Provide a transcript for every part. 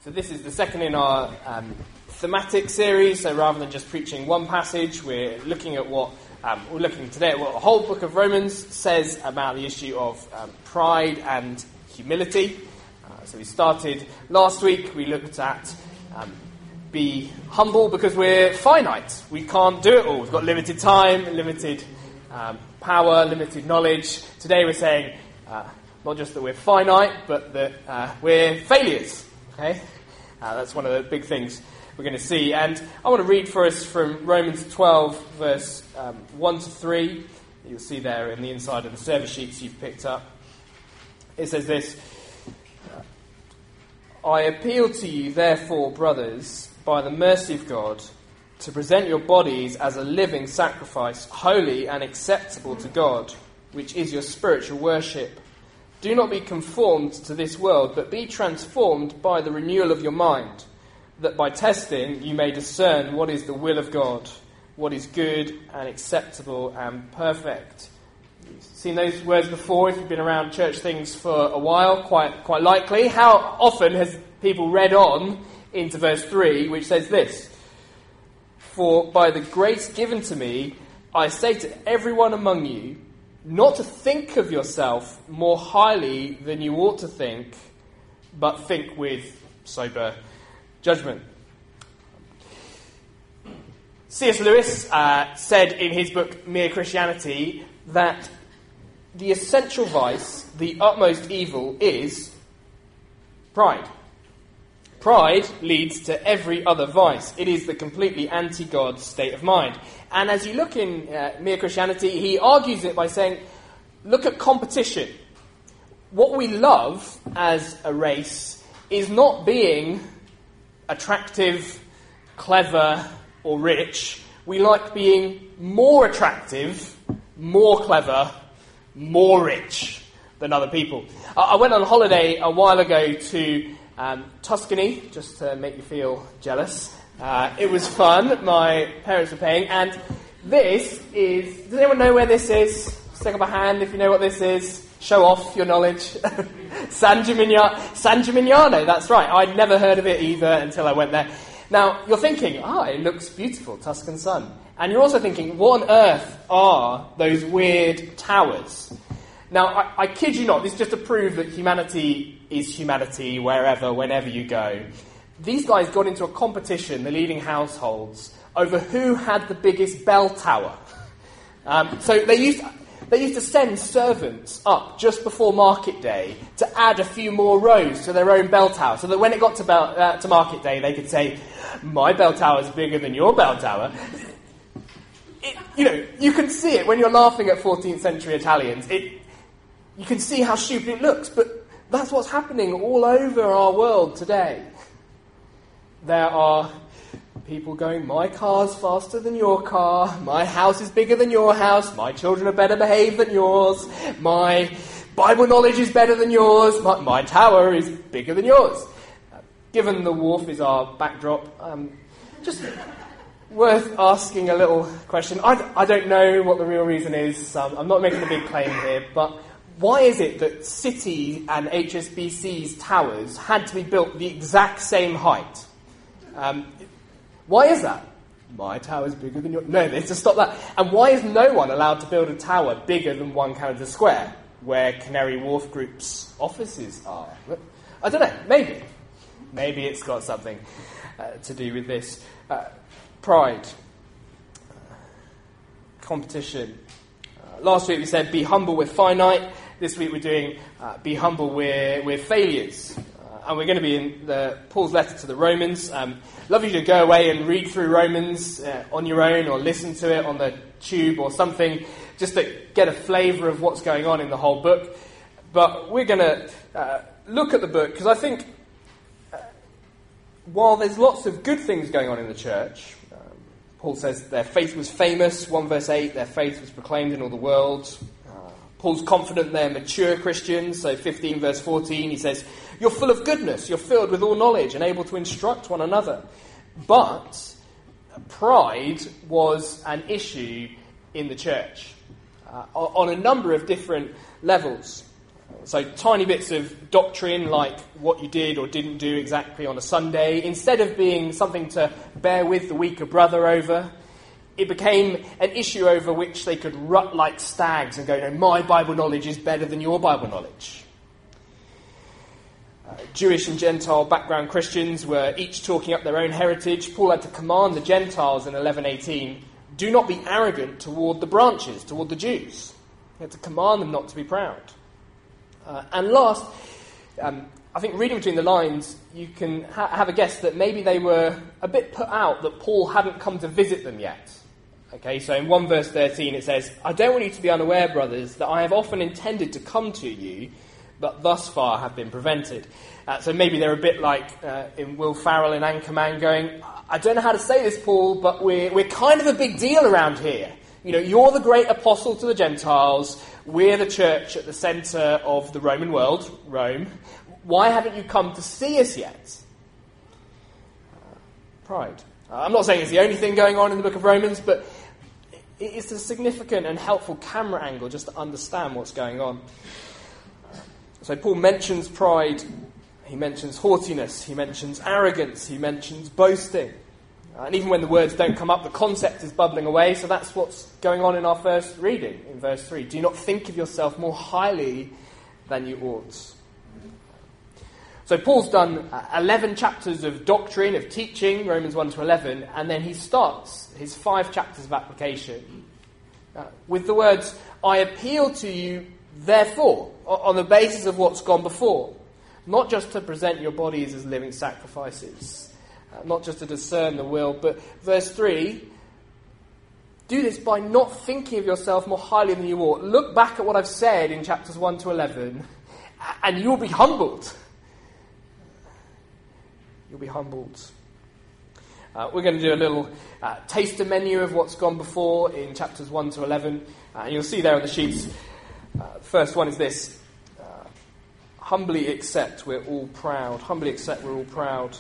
So this is the second in our thematic series. So rather than just preaching one passage, we're looking at what today at what the whole book of Romans says about the issue of pride and humility. So we started last week. We looked at be humble because we're finite. We can't do it all. We've got limited time, limited power, limited knowledge. Today we're saying not just that we're finite, but that we're failures. Okay, that's one of the big things we're going to see. And I want to read for us from Romans 12, verse 1 to 3. You'll see there in the inside of the service sheets you've picked up. It says this: I appeal to you, therefore, brothers, by the mercy of God, to present your bodies as a living sacrifice, holy and acceptable to God, which is your spiritual worship. Do not be conformed to this world, but be transformed by the renewal of your mind, that by testing you may discern what is the will of God, what is good and acceptable and perfect. You've seen those words before if you've been around church things for a while, quite likely. How often has people read on into verse 3, which says this: For by the grace given to me, I say to everyone among you, not to think of yourself more highly than you ought to think, but think with sober judgment. C.S. Lewis said in his book Mere Christianity that the essential vice, the utmost evil, is pride. Pride leads to every other vice. It is the completely anti-God state of mind. And as you look in Mere Christianity, he argues it by saying, look at competition. What we love as a race is not being attractive, clever, or rich. We like being more attractive, more clever, more rich than other people. I went on holiday a while ago to Tuscany, just to make you feel jealous. It was fun. My parents were paying. And this is... Does anyone know where this is? Stick up a hand if you know what this is. Show off your knowledge. San Gimignano, that's right. I'd never heard of it either until I went there. Now, you're thinking, it looks beautiful, Tuscan sun. And you're also thinking, what on earth are those weird towers? Now, I kid you not, this is just to prove that humanity is humanity wherever, whenever you go. These guys got into a competition, the leading households, over who had the biggest bell tower. So they used to send servants up just before market day to add a few more rows to their own bell tower, so that when it got to market day, they could say, my bell tower is bigger than your bell tower. You can see it when you're laughing at 14th century Italians. You can see how stupid it looks, but that's what's happening all over our world today. There are people going, my car's faster than your car, my house is bigger than your house, my children are better behaved than yours, my Bible knowledge is better than yours, my tower is bigger than yours. Given the wharf is our backdrop, just worth asking a little question. I don't know what the real reason is, I'm not making a big claim here, but why is it that City and HSBC's towers had to be built the exact same height? Why is that? My tower's bigger than yours. No, they have to stop that. And why is no one allowed to build a tower bigger than 1 Canada Square, where Canary Wharf Group's offices are? I don't know. Maybe it's got something to do with this. Pride. Competition. Last week we said, be humble, we're finite. This week we're doing, be humble, we're failures. And we're going to be in Paul's letter to the Romans. Love you to go away and read through Romans on your own, or listen to it on the tube or something, just to get a flavour of what's going on in the whole book. But we're going to look at the book, because I think while there's lots of good things going on in the church, Paul says their faith was famous, 1 verse 8, their faith was proclaimed in all the world. Paul's confident they're mature Christians, so 15 verse 14, he says, you're full of goodness, you're filled with all knowledge and able to instruct one another. But pride was an issue in the church on a number of different levels. So tiny bits of doctrine like what you did or didn't do exactly on a Sunday, instead of being something to bear with the weaker brother over, it became an issue over which they could rut like stags and go, no, my Bible knowledge is better than your Bible knowledge. Jewish and Gentile background Christians were each talking up their own heritage. Paul had to command the Gentiles in 11:18, do not be arrogant toward the branches, toward the Jews. He had to command them not to be proud. And last, I think reading between the lines, you can have a guess that maybe they were a bit put out that Paul hadn't come to visit them yet. Okay, so in 1 verse 13 it says, I don't want you to be unaware, brothers, that I have often intended to come to you, but thus far have been prevented. So maybe they're a bit like in Will Ferrell in Anchorman going, I don't know how to say this, Paul, but we're kind of a big deal around here. You know, you're the great apostle to the Gentiles. We're the church at the centre of the Roman world, Rome. Why haven't you come to see us yet? Pride. I'm not saying it's the only thing going on in the book of Romans, but it's a significant and helpful camera angle just to understand what's going on. So Paul mentions pride, he mentions haughtiness, he mentions arrogance, he mentions boasting. And even when the words don't come up, the concept is bubbling away, so that's what's going on in our first reading, in verse 3. Do not think of yourself more highly than you ought. So Paul's done 11 chapters of doctrine, of teaching, Romans 1 to 11, and then he starts his 5 chapters of application with the words, I appeal to you, therefore, on the basis of what's gone before, not just to present your bodies as living sacrifices, not just to discern the will, but verse 3, do this by not thinking of yourself more highly than you ought. Look back at what I've said in chapters 1 to 11, and you'll be humbled. You'll be humbled. We're going to do a little taster menu of what's gone before in chapters 1 to 11, and you'll see there on the sheets. First one is this. Humbly accept we're all proud. Humbly accept we're all proud.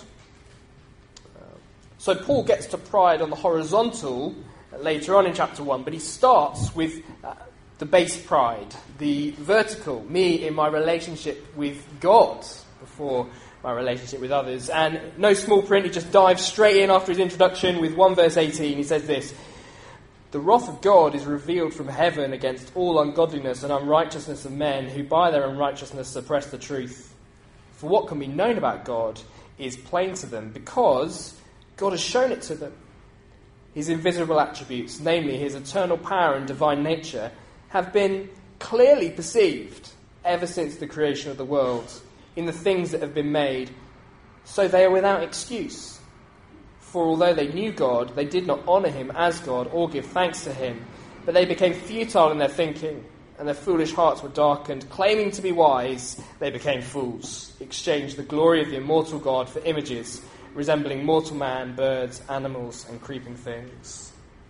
So Paul gets to pride on the horizontal later on in chapter 1, but he starts with the base pride, the vertical, me in my relationship with God before my relationship with others. And no small print, he just dives straight in after his introduction with 1 verse 18. He says this, the wrath of God is revealed from heaven against all ungodliness and unrighteousness of men who by their unrighteousness suppress the truth. For what can be known about God is plain to them because God has shown it to them. His invisible attributes, namely his eternal power and divine nature, have been clearly perceived ever since the creation of the world in the things that have been made, so they are without excuse. For although they knew God, they did not honour him as God or give thanks to him, but they became futile in their thinking, and their foolish hearts were darkened. Claiming to be wise, they became fools, exchanged the glory of the immortal God for images resembling mortal man, birds, animals, and creeping things.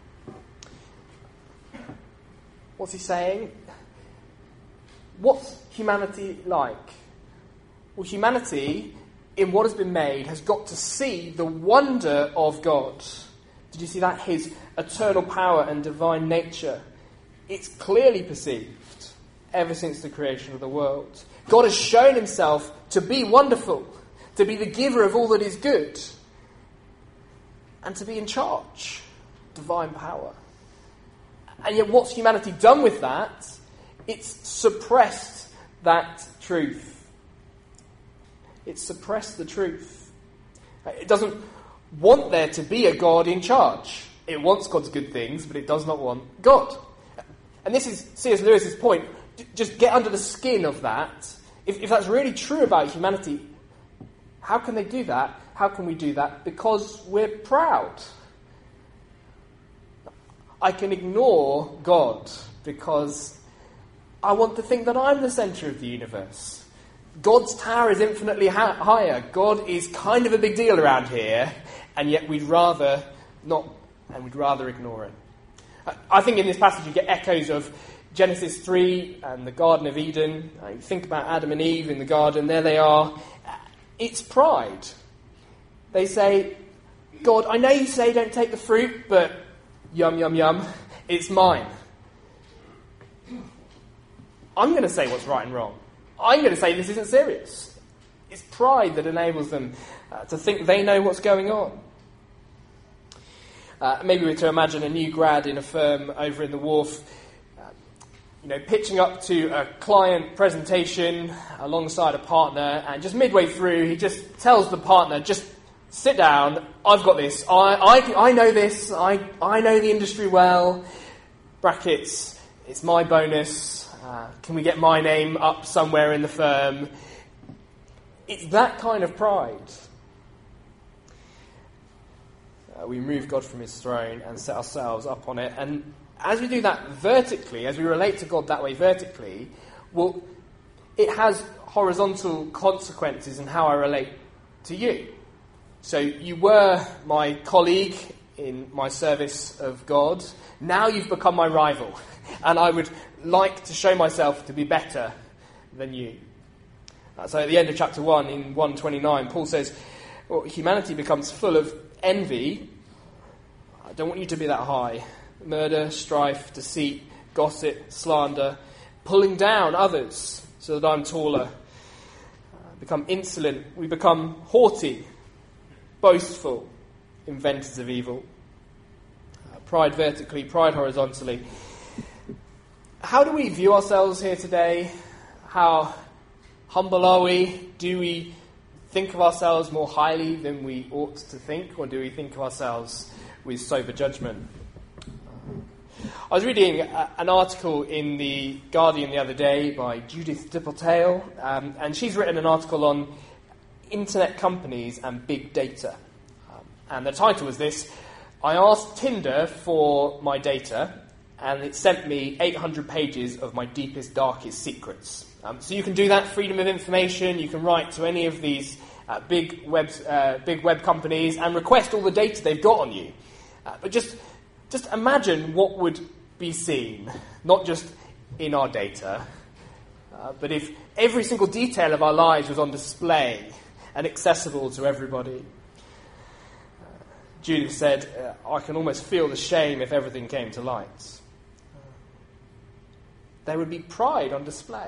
What's he saying? What's humanity like? Well, humanity, in what has been made, has got to see the wonder of God. Did you see that? His eternal power and divine nature. It's clearly perceived ever since the creation of the world. God has shown himself to be wonderful, to be the giver of all that is good, and to be in charge. Divine power. And yet what's humanity done with that? It's suppressed that truth. It's suppressed the truth. It doesn't want there to be a God in charge. It wants God's good things, but it does not want God. And this is C.S. Lewis's point. Just get under the skin of that. If that's really true about humanity, how can they do that? How can we do that? Because we're proud. I can ignore God because I want to think that I'm the centre of the universe. God's tower is infinitely higher. God is kind of a big deal around here, and yet we'd rather not, and we'd rather ignore it. I think in this passage you get echoes of Genesis 3 and the Garden of Eden. You think about Adam and Eve in the garden, there they are. It's pride. They say, God, I know you say don't take the fruit, but yum, yum, yum, it's mine. I'm going to say what's right and wrong. I'm going to say this isn't serious. It's pride that enables them to think they know what's going on. Maybe we're to imagine a new grad in a firm over in the Wharf, pitching up to a client presentation alongside a partner, and just midway through, he just tells the partner, just sit down, I've got this, I know this, I know the industry well, brackets, it's my bonus, can we get my name up somewhere in the firm? It's that kind of pride. We remove God from his throne and set ourselves up on it, and as we do that vertically, as we relate to God that way vertically, well, it has horizontal consequences in how I relate to you. So you were my colleague in my service of God. Now you've become my rival. And I would like to show myself to be better than you. So at the end of chapter 1, in 1:29, Paul says, well, humanity becomes full of envy. I don't want you to be that high. Murder, strife, deceit, gossip, slander, pulling down others so that I'm taller. Become insolent. We become haughty, boastful, inventors of evil. Pride vertically, pride horizontally. How do we view ourselves here today? How humble are we? Do we think of ourselves more highly than we ought to think? Or do we think of ourselves with sober judgment? I was reading an article in The Guardian the other day by Judith Dippertail, and she's written an article on internet companies and big data. And the title was this: I asked Tinder for my data, and it sent me 800 pages of my deepest, darkest secrets. So you can do that, freedom of information. You can write to any of these big web companies and request all the data they've got on you. But just imagine what would be seen, not just in our data, but if every single detail of our lives was on display and accessible to everybody. Judith said, I can almost feel the shame if everything came to light. There would be pride on display.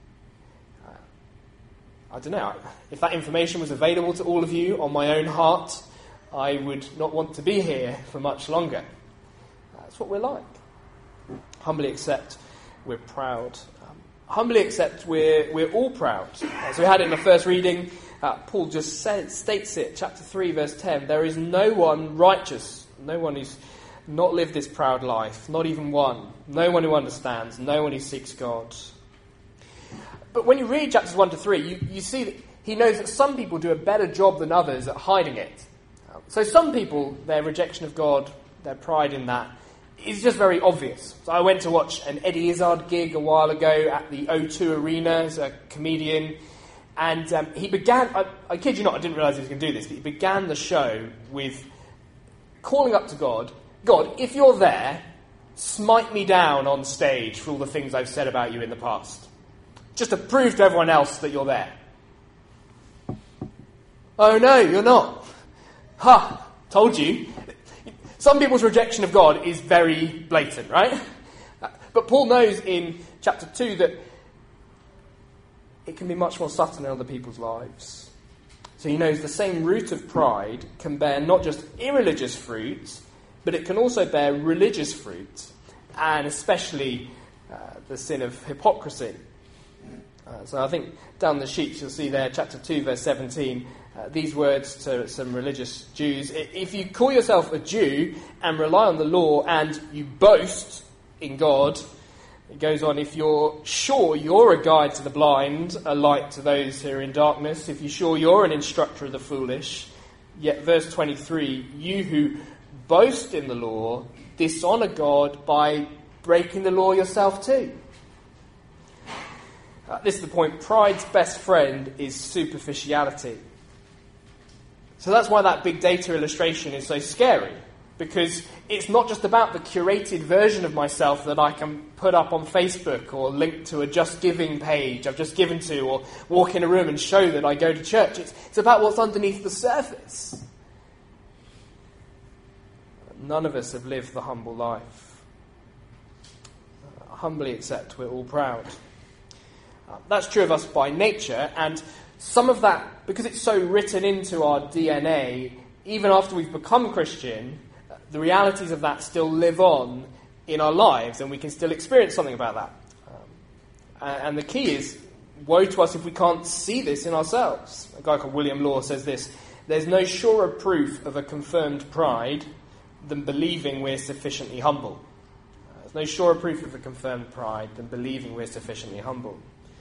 I don't know, if that information was available to all of you on my own heart, I would not want to be here for much longer. That's what we're like. Humbly accept we're proud. Humbly accept we're all proud. So we had it in the first reading. Paul just states it, chapter 3, verse 10. There is no one righteous, no one who's not lived this proud life, not even one. No one who understands, no one who seeks God. But when you read chapters 1 to 3, you see that he knows that some people do a better job than others at hiding it. So some people, their rejection of God, their pride in that, is just very obvious. So I went to watch an Eddie Izzard gig a while ago at the O2 Arena as a comedian, and he began, I kid you not, I didn't realise he was going to do this, but he began the show with calling up to God, God, if you're there, smite me down on stage for all the things I've said about you in the past. Just to prove to everyone else that you're there. Oh no, you're not. Ha, told you. Some people's rejection of God is very blatant, right? But Paul knows in chapter 2 that it can be much more subtle in other people's lives. So he knows the same root of pride can bear not just irreligious fruit, but it can also bear religious fruit, and especially the sin of hypocrisy. So I think down the sheets you'll see there, chapter 2, verse 17, these words to some religious Jews. If you call yourself a Jew and rely on the law and you boast in God, it goes on, if you're sure you're a guide to the blind, a light to those who are in darkness, if you're sure you're an instructor of the foolish, yet verse 23, you who boast in the law, dishonour God by breaking the law yourself too. This is the point. Pride's best friend is superficiality. So that's why that big data illustration is so scary. Because it's not just about the curated version of myself that I can put up on Facebook or link to a Just Giving page I've just given to, or walk in a room and show that I go to church. It's about what's underneath the surface. None of us have lived the humble life. Humbly accept we're all proud. That's true of us by nature, and some of that, because it's so written into our DNA, even after we've become Christian, the realities of that still live on in our lives, and we can still experience something about that. And the key is, woe to us if we can't see this in ourselves. A guy called William Law says this: there's no surer proof of a confirmed pride than believing we're sufficiently humble. There's no surer proof of a confirmed pride than believing we're sufficiently humble.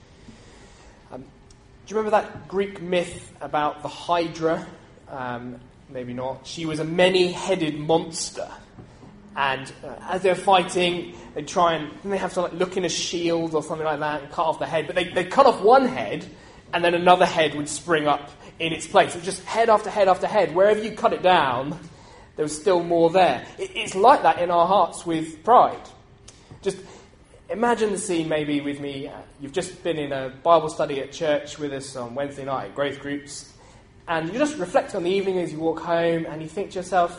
Do you remember that Greek myth about the Hydra? Maybe not. She was a many-headed monster. And as they're fighting, they try and they have to look in a shield or something like that and cut off the head. But they cut off one head, and then another head would spring up in its place. It was just head after head after head. Wherever you cut it down, there was still more there. It's like that in our hearts with pride. Just imagine the scene maybe with me. You've just been in a Bible study at church with us on Wednesday night at growth groups. And you just reflect on the evening as you walk home and you think to yourself,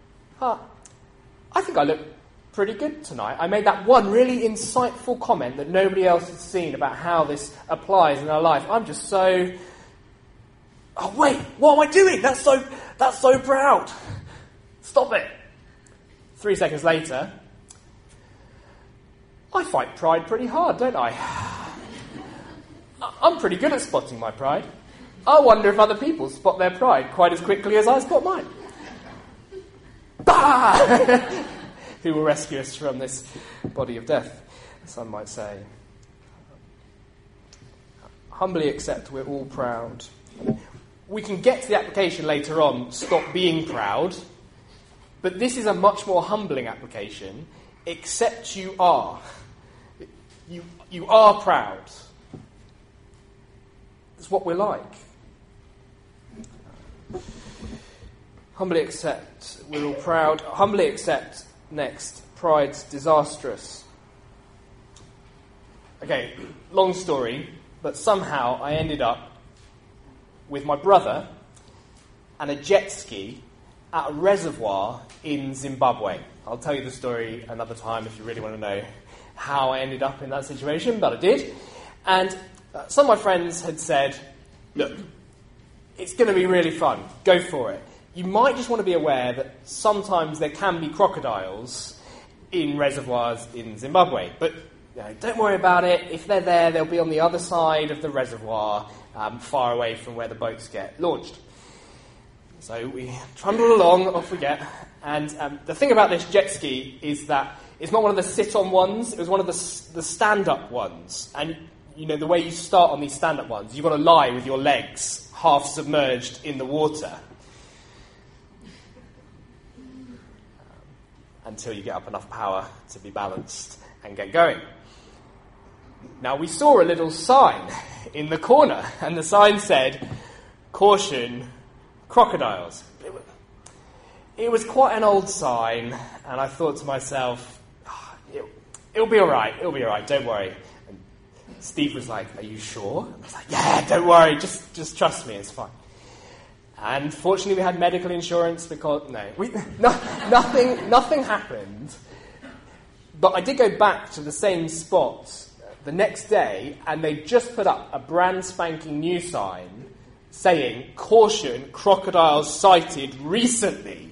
I think I look pretty good tonight. I made that one really insightful comment that nobody else has seen about how this applies in our life. I'm just so... Oh, wait, what am I doing? That's so proud. Stop it. 3 seconds later, I fight pride pretty hard, don't I? I'm pretty good at spotting my pride. I wonder if other people spot their pride quite as quickly as I spot mine. Bah! Who will rescue us from this body of death, some might say. Humbly accept we're all proud. We can get to the application later on, stop being proud, but this is a much more humbling application. Accept you are. You are proud. That's what we're like. Humbly accept we're all proud. Humbly accept, next, pride's disastrous. Okay, long story, but somehow I ended up with my brother and a jet ski at a reservoir in Zimbabwe. I'll tell you the story another time if you really want to know how I ended up in that situation, but I did. And some of my friends had said, look, it's going to be really fun. Go for it. You might just want to be aware that sometimes there can be crocodiles in reservoirs in Zimbabwe. But don't worry about it. If they're there, they'll be on the other side of the reservoir, far away from where the boats get launched. So we trundle along, off we get. And the thing about this jet ski is that it's not one of the sit-on ones. It was one of the stand-up ones. And, the way you start on these stand-up ones, you've got to lie with your legs half submerged in the water until you get up enough power to be balanced and get going. Now, we saw a little sign in the corner, and the sign said, "Caution, crocodiles." It was quite an old sign, and I thought to myself, it'll be all right, don't worry. And Steve was like, "Are you sure?" And I was like, "Yeah, don't worry, just trust me, it's fine." And fortunately we had medical insurance because, nothing happened. But I did go back to the same spot the next day, and they just put up a brand spanking new sign saying, "Caution, crocodiles sighted recently."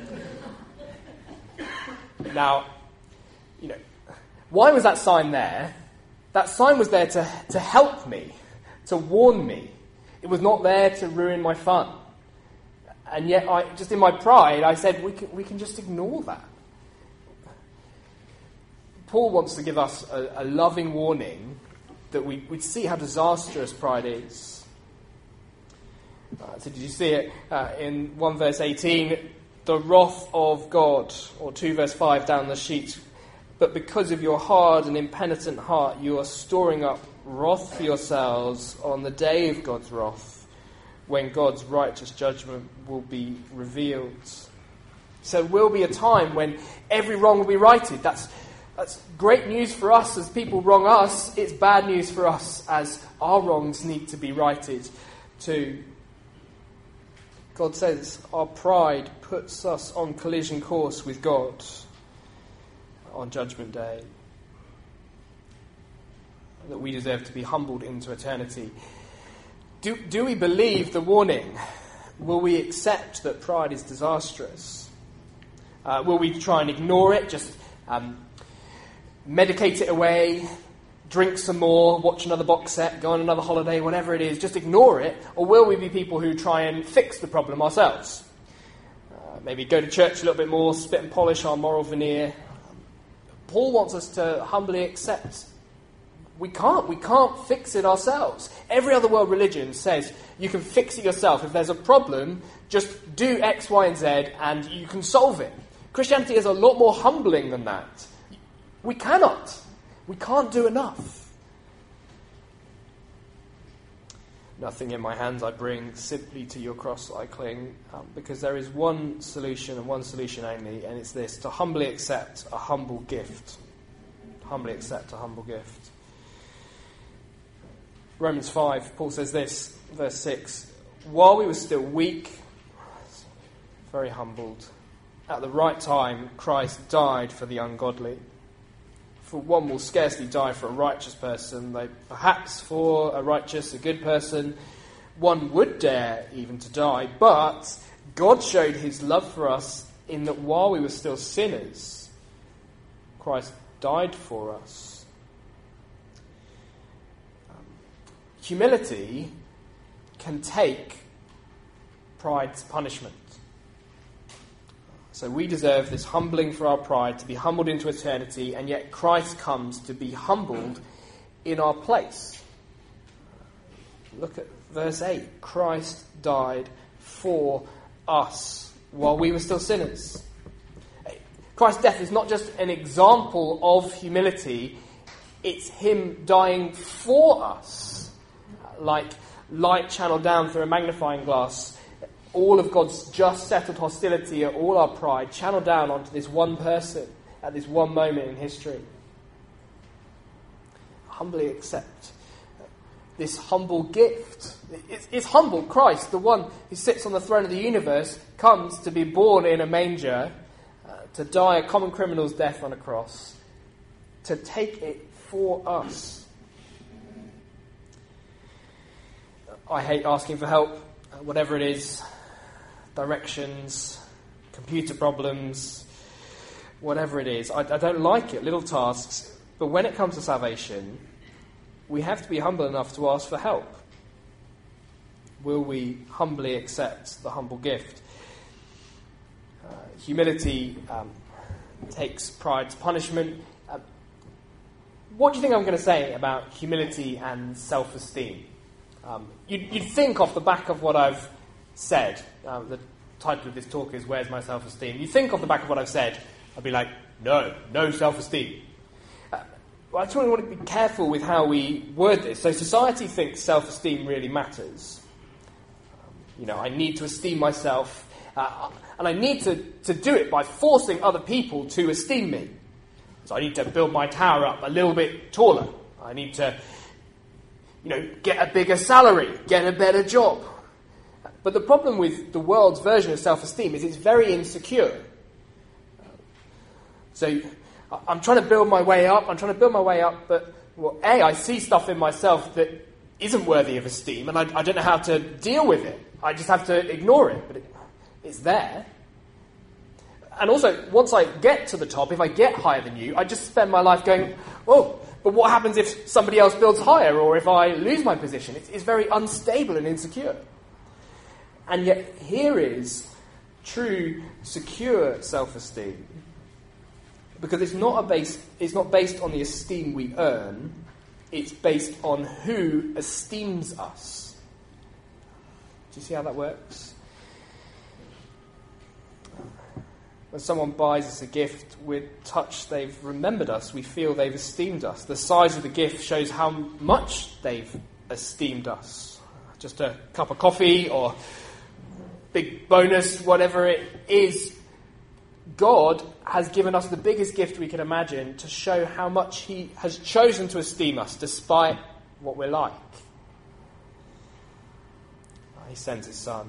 Now, why was that sign there? That sign was there to help me, to warn me. It was not there to ruin my fun. And yet, just in my pride, I said, we can just ignore that. Paul wants to give us a loving warning that we'd see how disastrous pride is. So did you see it in 1 verse 18? The wrath of God, or 2 verse 5 down the sheet. But because of your hard and impenitent heart, you are storing up wrath for yourselves on the day of God's wrath, when God's righteous judgment will be revealed. So there will be a time when every wrong will be righted. That's great news for us as people wrong us. It's bad news for us as our wrongs need to be righted too. God says our pride puts us on collision course with God on Judgment Day. that we deserve to be humbled into eternity. Do we believe the warning? Will we accept that pride is disastrous? Will we try and ignore it, just medicate it away, drink some more, watch another box set, go on another holiday, whatever it is, just ignore it? Or will we be people who try and fix the problem ourselves? Maybe go to church a little bit more, spit and polish our moral veneer. Paul wants us to humbly accept we can't fix it ourselves. Every other world religion says you can fix it yourself. If there's a problem, just do X, Y, and Z and you can solve it. Christianity is a lot more humbling than that. We cannot. We can't do enough. Nothing in my hands I bring, simply to your cross I cling, because there is one solution and one solution only, and it's this: to humbly accept a humble gift. Humbly accept a humble gift. Romans 5, Paul says this, verse 6, while we were still weak, very humbled, at the right time Christ died for the ungodly. For one will scarcely die for a righteous person, though perhaps for a righteous, a good person, one would dare even to die. But God showed his love for us in that while we were still sinners, Christ died for us. Humility can take pride's punishment. So we deserve this humbling for our pride, to be humbled into eternity, and yet Christ comes to be humbled in our place. Look at verse 8. Christ died for us while we were still sinners. Christ's death is not just an example of humility, it's him dying for us. Like light channeled down through a magnifying glass, all of God's just settled hostility, all our pride, channeled down onto this one person at this one moment in history. Humbly accept this humble gift. It's humble. Christ, the one who sits on the throne of the universe, comes to be born in a manger, to die a common criminal's death on a cross, to take it for us. I hate asking for help, whatever it is, directions, computer problems, whatever it is. I don't like it, little tasks. But when it comes to salvation, we have to be humble enough to ask for help. Will we humbly accept the humble gift? Humility takes pride's punishment. What do you think I'm going to say about humility and self-esteem? You'd think off the back of what I've said, the title of this talk is Where's My Self-Esteem? You'd think off the back of what I've said, I'd be like, no self-esteem. Well, I just want to be careful with how we word this. So society thinks self-esteem really matters. I need to esteem myself, and I need to do it by forcing other people to esteem me. So I need to build my tower up a little bit taller. I need to get a bigger salary, get a better job. But the problem with the world's version of self-esteem is it's very insecure. So I'm trying to build my way up, but, I see stuff in myself that isn't worthy of esteem, and I don't know how to deal with it. I just have to ignore it, but it's there. And also, once I get to the top, if I get higher than you, I just spend my life going, but what happens if somebody else builds higher, or if I lose my position? It's very unstable and insecure. And yet here is true, secure self-esteem. Because it's not based on the esteem we earn, it's based on who esteems us. Do you see how that works? When someone buys us a gift, we're touched they've remembered us. We feel they've esteemed us. The size of the gift shows how much they've esteemed us. Just a cup of coffee or big bonus, whatever it is. God has given us the biggest gift we can imagine to show how much he has chosen to esteem us despite what we're like. He sends his son.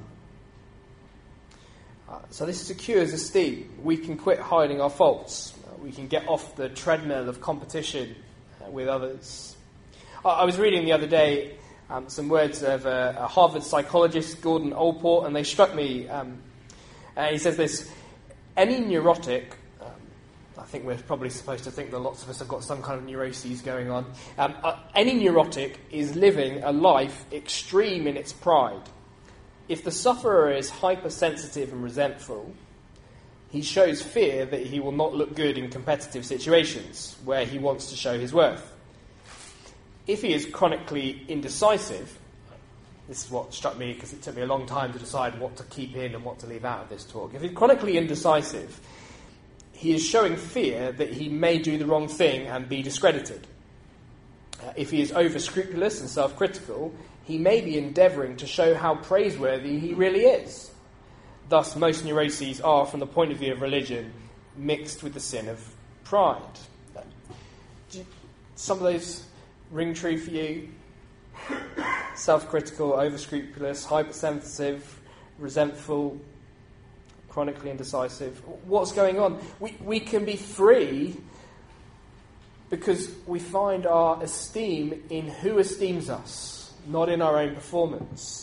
So this secures esteem. We can quit hiding our faults. We can get off the treadmill of competition with others. I was reading the other day some words of a Harvard psychologist, Gordon Allport, and they struck me. He says this: any neurotic, I think we're probably supposed to think that lots of us have got some kind of neuroses going on. Any neurotic is living a life extreme in its pride. If the sufferer is hypersensitive and resentful, he shows fear that he will not look good in competitive situations where he wants to show his worth. If he is chronically indecisive, this is what struck me because it took me a long time to decide what to keep in and what to leave out of this talk. If he's chronically indecisive, he is showing fear that he may do the wrong thing and be discredited. If he is over-scrupulous and self-critical, he may be endeavouring to show how praiseworthy he really is. Thus, most neuroses are, from the point of view of religion, mixed with the sin of pride. Some of those ring true for you? Self-critical, over-scrupulous, hypersensitive, resentful, chronically indecisive. What's going on? We can be free because we find our esteem in who esteems us, not in our own performance.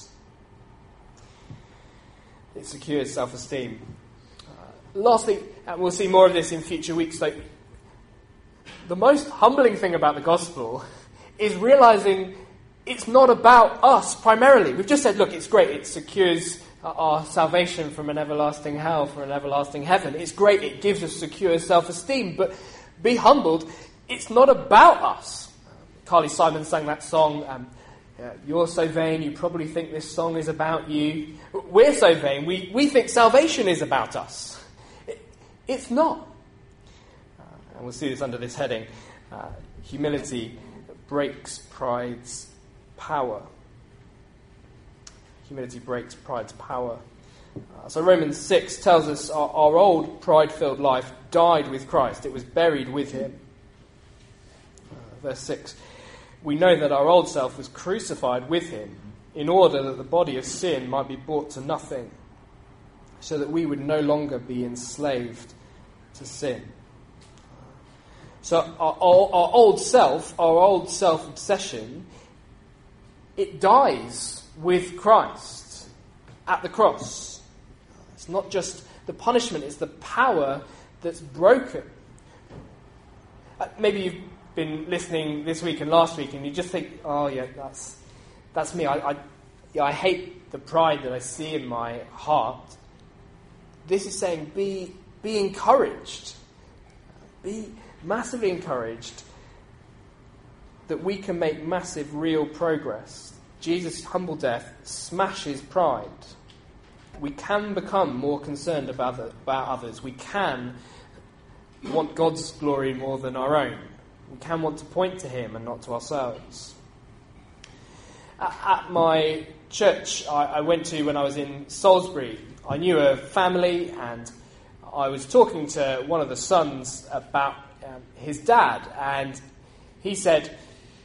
It secures self-esteem. Lastly, and we'll see more of this in future weeks, the most humbling thing about the gospel is realising it's not about us primarily. We've just said, look, it's great, it secures our salvation from an everlasting hell for an everlasting heaven. It's great, it gives us secure self-esteem, but be humbled, it's not about us. Carly Simon sang that song, you're so vain, you probably think this song is about you. We're so vain, we think salvation is about us. It's not. And we'll see this under this heading. Humility breaks pride's power. Humility breaks pride's power. So Romans 6 tells us our old pride-filled life died with Christ. It was buried with him. Verse 6. We know that our old self was crucified with him in order that the body of sin might be brought to nothing, so that we would no longer be enslaved to sin. So our old self-obsession, it dies with Christ at the cross. It's not just the punishment, it's the power that's broken. Maybe you've been listening this week and last week and you just think, oh yeah, that's me. I hate the pride that I see in my heart. This is saying be encouraged. Be massively encouraged that we can make massive real progress. Jesus' humble death smashes pride. We can become more concerned about others. We can want God's glory more than our own. We can want to point to him and not to ourselves. At my church I went to when I was in Salisbury, I knew a family and I was talking to one of the sons about his dad, and he said,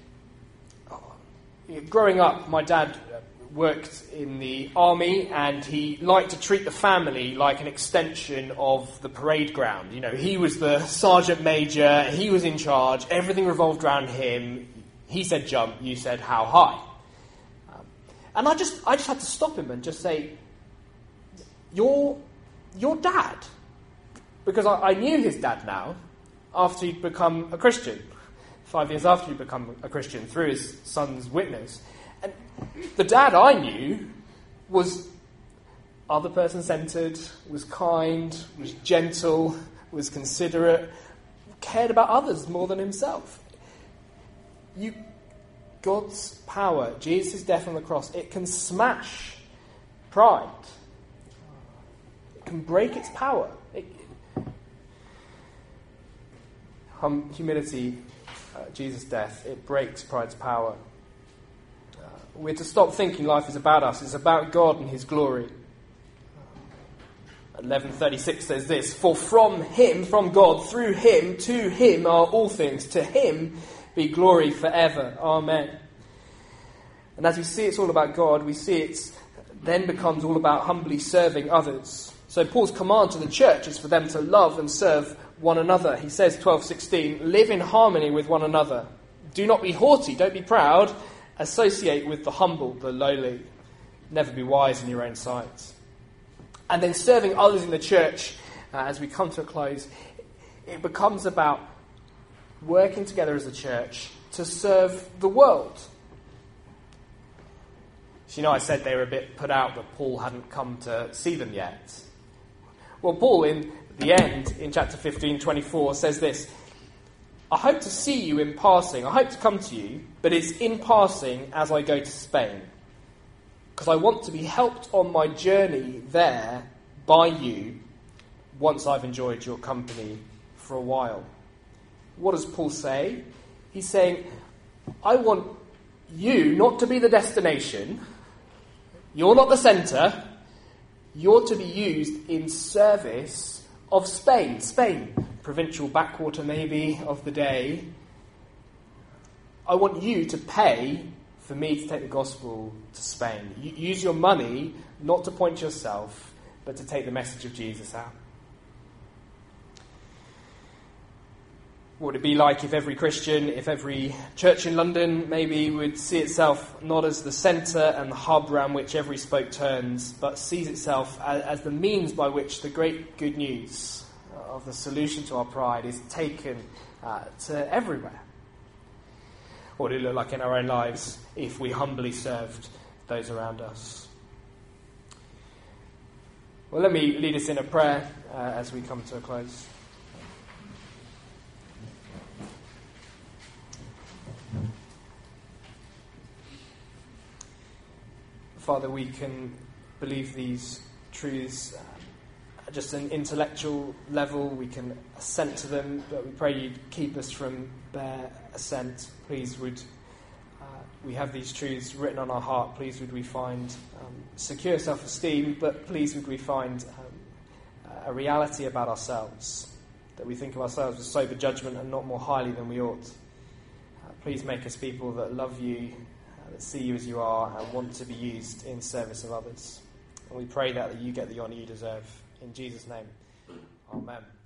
growing up, my dad worked in the army and he liked to treat the family like an extension of the parade ground. You know, he was the sergeant major, he was in charge, everything revolved around him. He said jump, you said how high. And I just had to stop him and just say, your dad. Because I knew his dad now, after he'd become a Christian. 5 years after he'd become a Christian, through his son's witness. And the dad I knew was other person-centred, was kind, was gentle, was considerate, cared about others more than himself. God's power, Jesus' death on the cross, it can smash pride. It can break its power. Humility, Jesus' death, it breaks pride's power. We're to stop thinking life is about us. It's about God and his glory. 11:36 says this, for from him, from God, through him, to him are all things. To him be glory forever. Amen. And as we see it's all about God, we see it then becomes all about humbly serving others. So Paul's command to the church is for them to love and serve one another. He says, 12:16, live in harmony with one another. Do not be haughty, don't be proud. Associate with the humble, the lowly. Never be wise in your own sight. And then serving others in the church, as we come to a close, it becomes about working together as a church to serve the world. So, I said they were a bit put out that Paul hadn't come to see them yet. Well, Paul, in the end, in chapter 15:24, says this: I hope to see you in passing. I hope to come to you, but it's in passing as I go to Spain. Because I want to be helped on my journey there by you once I've enjoyed your company for a while. What does Paul say? He's saying, I want you not to be the destination. You're not the centre. You're to be used in service of Spain. Spain, provincial backwater maybe of the day. I want you to pay for me to take the gospel to Spain. Use your money not to point to yourself, but to take the message of Jesus out. What would it be like if every Christian, if every church in London maybe would see itself not as the centre and the hub around which every spoke turns, but sees itself as the means by which the great good news of the solution to our pride is taken to everywhere? What would it look like in our own lives if we humbly served those around us? Well, let me lead us in a prayer as we come to a close. Father, we can believe these truths at just an intellectual level. We can assent to them, but we pray you'd keep us from bare assent. Please would we have these truths written on our heart. Please would we find secure self-esteem, but please would we find a reality about ourselves, that we think of ourselves with sober judgment and not more highly than we ought. Please make us people that love you, that see you as you are, and want to be used in service of others. And we pray that you get the honour you deserve. In Jesus' name, amen.